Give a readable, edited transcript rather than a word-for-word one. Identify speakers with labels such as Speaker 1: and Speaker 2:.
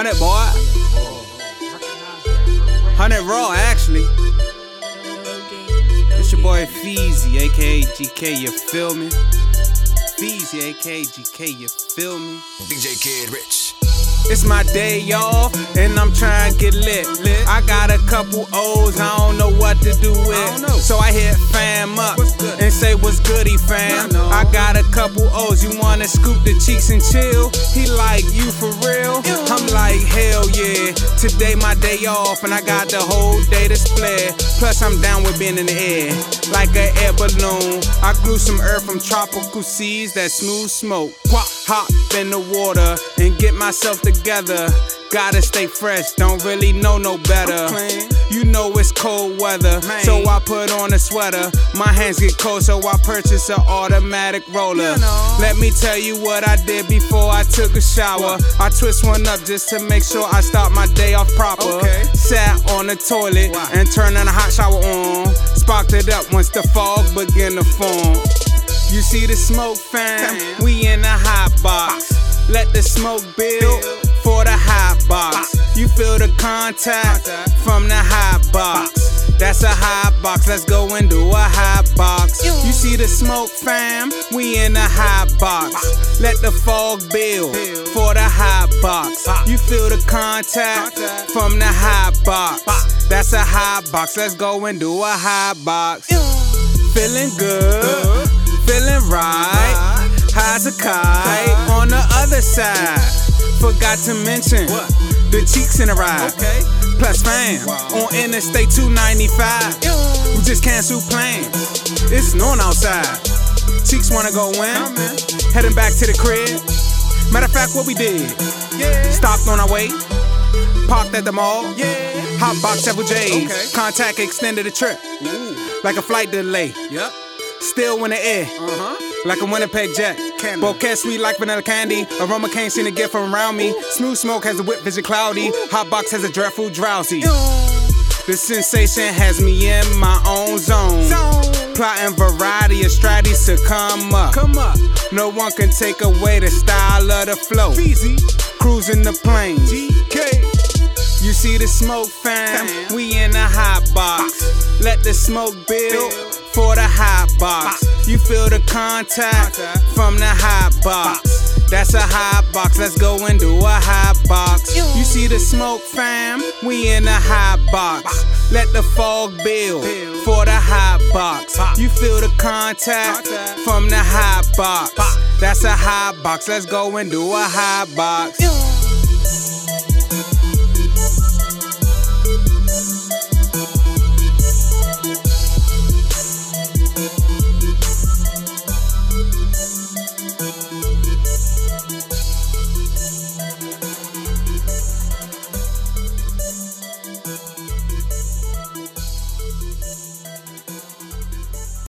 Speaker 1: 100 boy. 100 raw actually. It's your boy Feezy, aka GK, you feel me? Feezy, aka GK, you feel me?
Speaker 2: DJ Kid Rich.
Speaker 1: It's my day off, and I'm trying to get lit. I got a couple O's, I don't know what to do with. So I hit fam up and say, what's goody, fam? I got a couple O's, you wanna scoop the cheeks and chill? He like, you for real? I'm like, hell yeah. Today my day off, and I got the whole day to split. Plus I'm down with being in the air, like an air balloon. I grew some earth from tropical seas, that smooth smoke. Hop in the water and get myself together. Gotta stay fresh, don't really know no better. You know it's cold weather, so I put on a sweater. My hands get cold, so I purchase an automatic roller. Let me tell you what I did before I took a shower. I twist one up just to make sure I start my day off proper. Sat on the toilet and turned on a hot shower on. Sparked it up once the fog began to form. You see the smoke, fam? We in the hot box. Let the smoke build for the hot box. You feel the contact from the hot box. That's a hot box, let's go and do a hot box. You see the smoke, fam? We in the hot box. Let the fog build for the hot box. You feel the contact from the hot box. That's a hot box, let's go and do a hot box. Feeling good, feeling right, high as a kite. On the other side, forgot to mention the cheeks in the ride. Plus fam, on Interstate 295, we just canceled plans. It's snowing outside. Cheeks wanna go in, heading back to the crib. Matter of fact, what we did, stopped on our way, parked at the mall, hot box several J's, contact extended the trip, like a flight delay. Still in the air, like a Winnipeg jet. Bouquet sweet like vanilla candy. Aroma can't seem to get from around me. Smooth smoke has a whip vision cloudy. Hot box has a dreadful drowsy. The sensation has me in my own zone. Plotting variety of strategies to come up. No one can take away the style of the flow. Cruising the plains. You see the smoke, fam? We in the hot box. Let the smoke build for the hot box. You feel the contact from the hot box. That's a hot box, let's go and do a hot box. You see the smoke, fam? We in the hot box. Let the fog build for the hot box. You feel the contact from the hot box. That's a hot box, let's go and do a hot box.